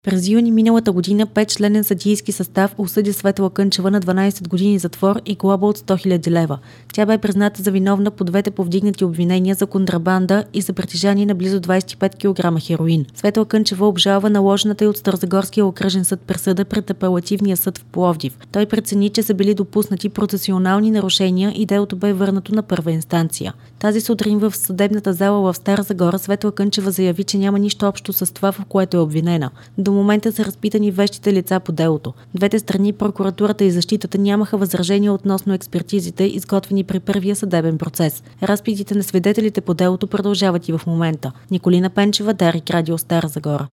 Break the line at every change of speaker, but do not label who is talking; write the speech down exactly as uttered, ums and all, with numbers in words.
През юни миналата година петчленен съдийски състав осъди Светла Кънчева на дванадесет години затвор и глоба от сто хиляди лева. Тя бе призната за виновна по двете повдигнати обвинения за контрабанда и за притежание на близо двадесет и пет килограма хероин. Светла Кънчева обжалва наложената й от Старозагорския окръжен съд присъда пред Апелативния съд в Пловдив. Той прецени, че са били допуснати процесуални нарушения и делото бе върнато на първа инстанция. Тази сутрин в съдебната зала в Стара Загора Светла Кънчева заяви, че няма нищо общо с това, в което е обвинена. До момента са разпитани вещите лица по делото. Двете страни, прокуратурата и защитата, нямаха възражения относно експертизите, изготвени при първия съдебен процес. Разпитите на свидетелите по делото продължават и в момента. Николина Пенчева, Дарик Радио, Стара Загора.